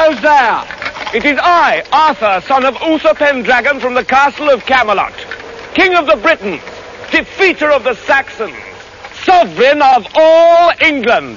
goes there? It is I, Arthur, son of Uther Pendragon from the castle of Camelot, king of the Britons, defeater of the Saxons, sovereign of all England.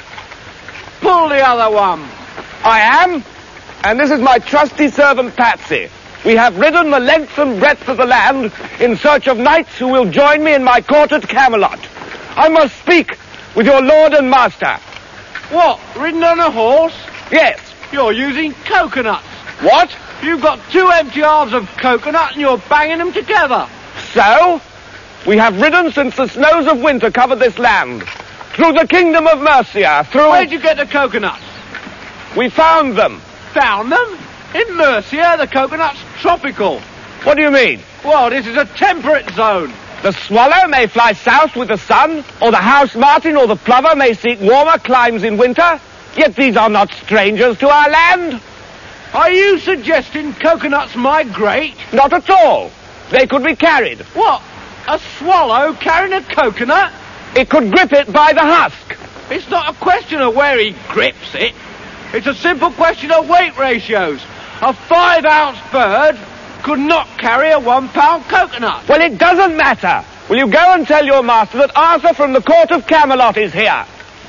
Pull the other one. I am, and this is my trusty servant Patsy. We have ridden the length and breadth of the land in search of knights who will join me in my court at Camelot. I must speak with your lord and master. What, ridden on a horse? Yes. You're using coconuts. What? You've got 2 empty halves of coconut and you're banging them together. So? We have ridden since the snows of winter covered this land. Through the kingdom of Mercia, through... Where'd you get the coconuts? We found them. Found them? In Mercia, the coconut's tropical. What do you mean? Well, this is a temperate zone. The swallow may fly south with the sun, or the house martin or the plover may seek warmer climes in winter, yet these are not strangers to our land. Are you suggesting coconuts migrate? Not at all. They could be carried. What? A swallow carrying a coconut? It could grip it by the husk. It's not a question of where he grips it. It's a simple question of weight ratios. A 5-ounce bird could not carry a 1-pound coconut. Well, it doesn't matter. Will you go and tell your master that Arthur from the court of Camelot is here?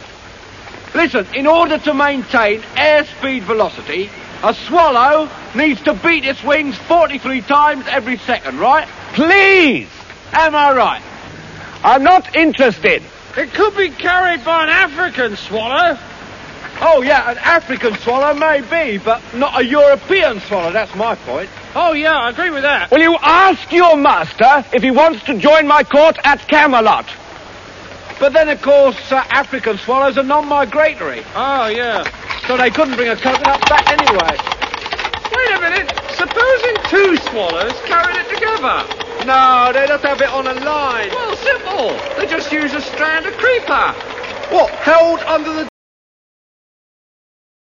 Listen, in order to maintain airspeed velocity, a swallow needs to beat its wings 43 times every second, right? Please! Am I right? I'm not interested. It could be carried by an African swallow. Oh, yeah, an African swallow may be, but not a European swallow, that's my point. Oh, yeah, I agree with that. Will you ask your master if he wants to join my court at Camelot? But then, of course, African swallows are non-migratory. Oh, yeah. So they couldn't bring a coconut back anyway. Wait a minute. Supposing 2 swallows carried it together? No, they don't have it on a line. Well, simple. They just use a strand of creeper. What, held under the